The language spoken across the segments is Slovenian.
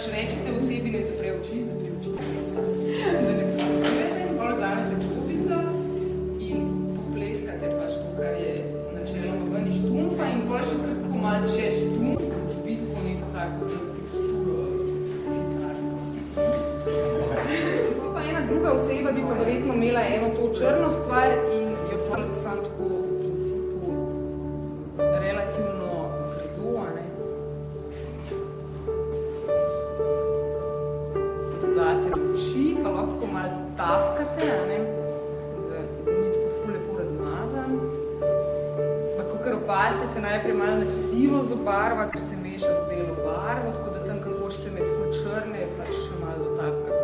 pač rečete osebi, ne zapre oči, da ne poslujete, bolj vzamete klopico in popleskate pač to, kar je načeloma ven iz štumfa in bolj še tako malo čez štumf, dobiti po neko tako teksturo slikarsko. To pa ena druga oseba bi pa verjetno imela eno to črno stvar in jo pa sam tako v principu relativno gredo, a ne. Dodate oči, pa lahko malo tapkate, a ne, da ni tako ful lepo razmazan. Pa kakor opazite, se najprej malo na sivo zobarva, ker se meša z belo barvo, tako da tam, kar hočete imeti ful črne, pač še malo dotapkate.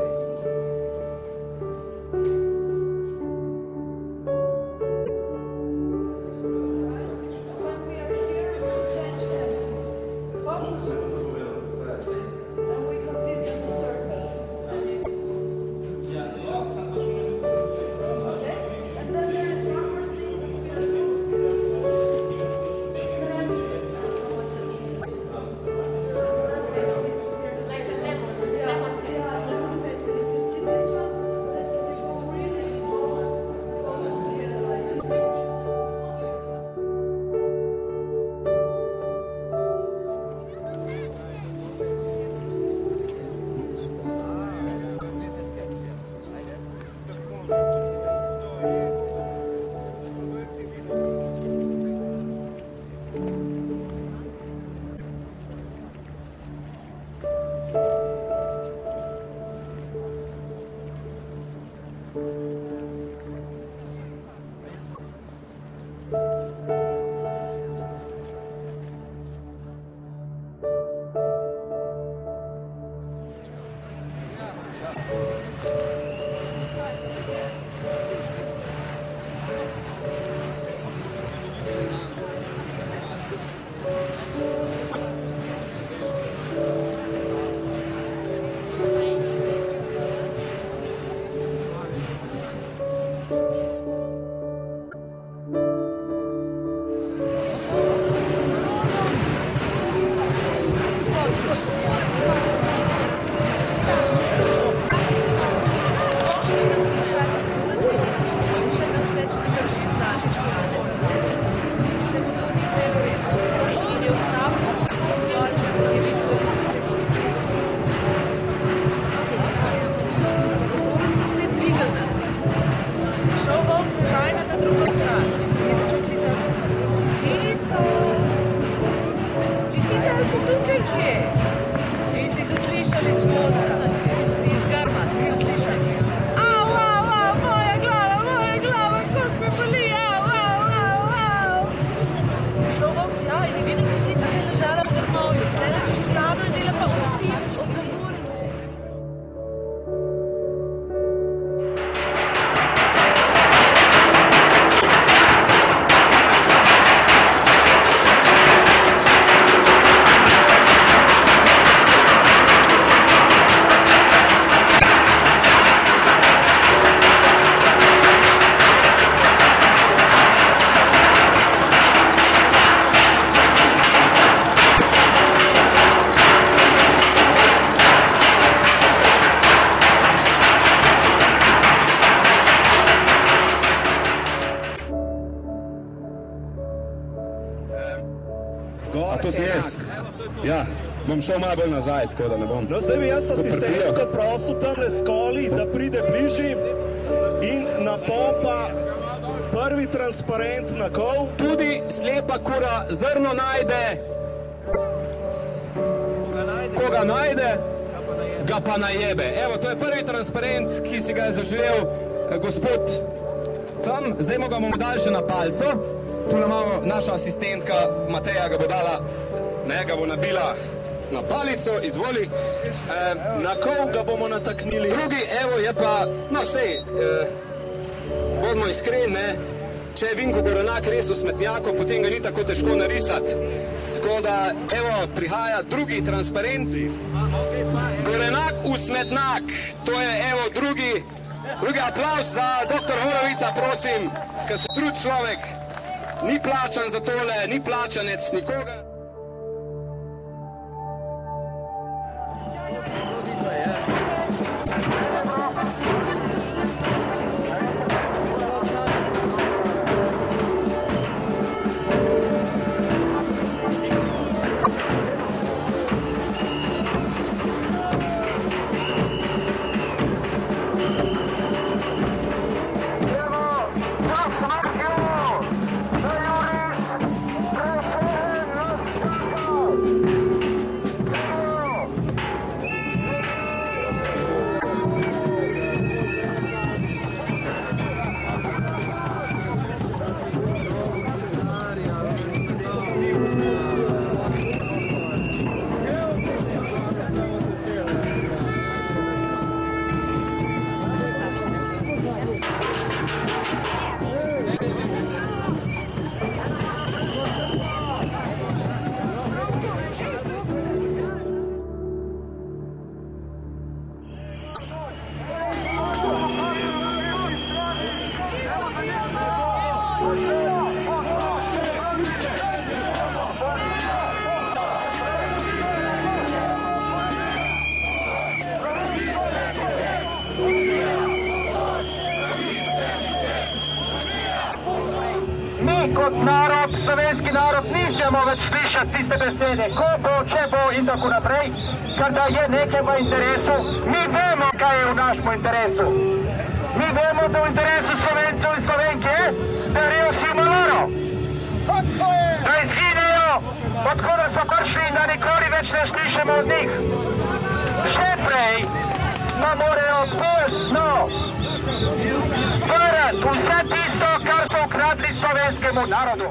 Ja, bom šel malo bolj nazaj, tako da ne bom. No, zdaj bi jaz asistentko prosil tamle skoli, da pride bližji in napompa prvi transparent na kol. Tudi slepa kura zrno najde. Koga najde, ga pa najebe. Evo, to je prvi transparent, ki si ga je zaželel gospod tam. Zdaj ga bomo dali še na palco. Tu imamo naša asistentka Mateja, ga bo dala, ne, ga bo nabila na palico, izvoli. Na kol ga bomo nataknili. Drugi, evo, je pa, no sej, bodimo iskreni, ne, če je Vinko Gorenak res v smetnjaku, potem ga ni tako težko narisati. Tako da, evo, prihaja drugi transparent. Gorenak v smetnjak, to je, evo, drugi aplavz za dr. Horovica, prosim, ker se trud človek. Ni plačan za tole, ni plačanec nikoga. kot narod, slovenski narod, ničemo več slišati tiste besede, ko bo, če bo in tako naprej, ker da je nekaj v interesu. Mi vemo, kaj je v našem interesu. Mi vemo, da v interesu Slovencev in Slovenke je, da grejo vsi v maloro. Da izginejo, odkud so prišli in da nikoli več ne slišimo od njih. Že prej pa morajo poljsno vrati vse tisto, kar so ukradli slovenskemu narodu.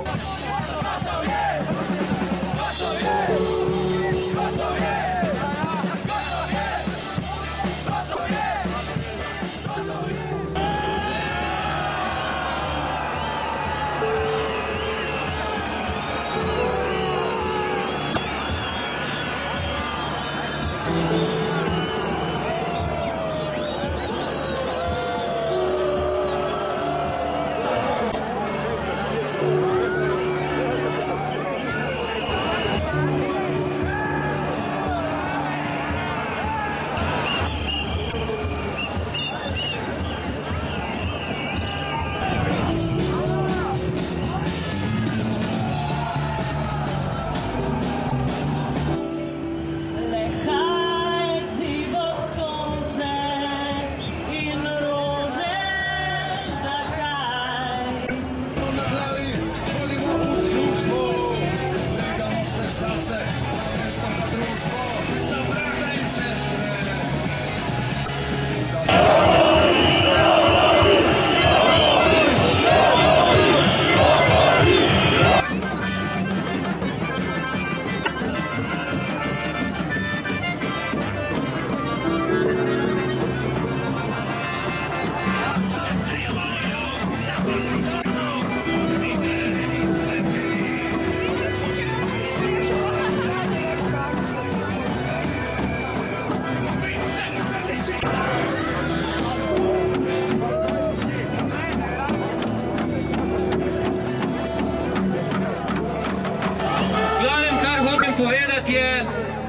Povedati je,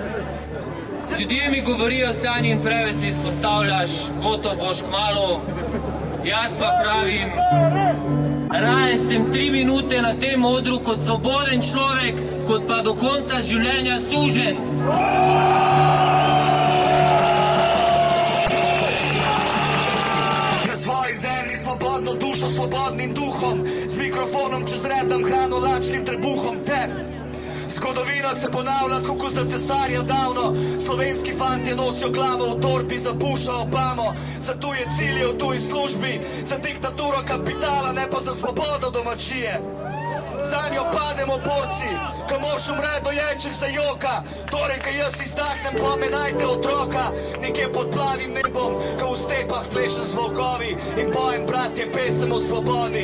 ljudje mi govorijo, Sanji, in preveč se izpostavljaš, gotov boš kmalu. Jaz pa pravim, raje sem 3 minute na tem odru kot svoboden človek, kot pa do konca življenja sužen. Na svoji zemlji svobodno dušo, svobodnim duhom, z mikrofonom čez redam hrano, lačnim trebuhom ter zgodovina se ponavlja, tako za cesarjev davno. Slovenski fantje nosijo glavo v torbi za Busha Obamo, za tuje cilje v tuji službi, za diktaturo kapitala, ne pa za svobodo domačije. Za njo pademo borci, ko mož umre doječek za joka. Torej, ko jaz izdahnem, pomenajte otroka. Nekje pod plavim nebom, ko v stepah plešem z volkovi in pojem, bratje, pesem o svobodi.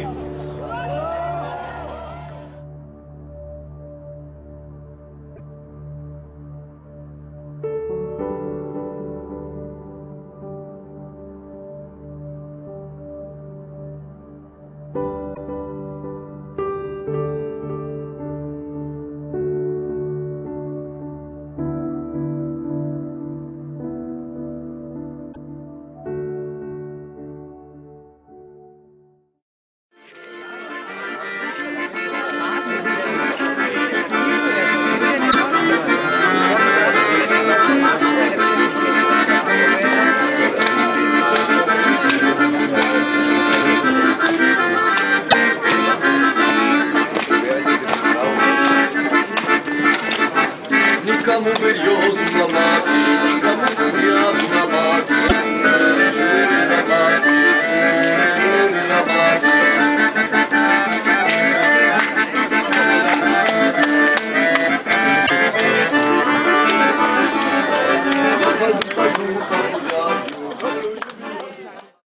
Nikomu verjozu na mati, nikomu verjadu na mati.